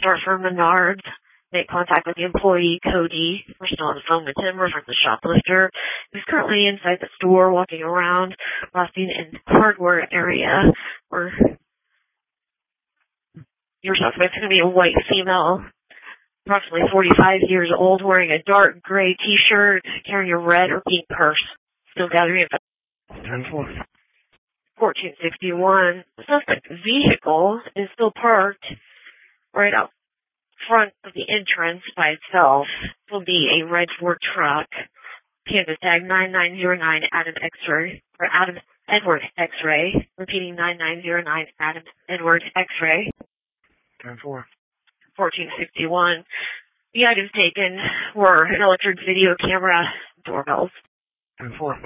start for Menards. Make contact with the employee, Cody. We're still on the phone with him. We're from the shoplifter, who's currently inside the store, walking around, last seen in the hardware area, where your suspect's going to be a white female, approximately 45 years old, wearing a dark gray t-shirt, carrying a red or pink purse. Still gathering info. 1461. The suspect's vehicle is still parked right out front of the entrance by itself. This will be a red Ford truck. Canvas tag 9909 Adam X-ray, or Adam Edward X-ray. Repeating 9909 Adam Edward X-ray. 1461. The items taken were an electric video camera, doorbells. 10-4.